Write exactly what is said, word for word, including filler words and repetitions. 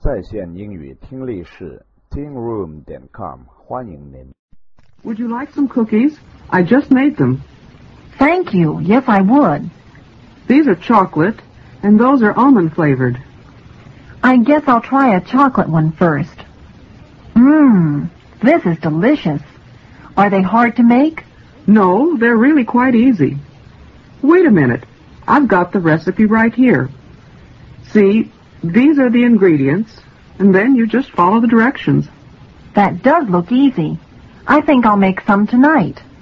在线英语听力室 teen room 点 com 欢迎您。 Would you like some cookies? I just made them. Thank you. Yes, I would. These are chocolate, and those are almond-flavored. I guess I'll try a chocolate one first. Mmm, this is delicious. Are they hard to make? No, they're really quite easy. Wait a minute. I've got the recipe right here. See, these are the ingredients, and then you just follow the directions. That does look easy. I think I'll make some tonight.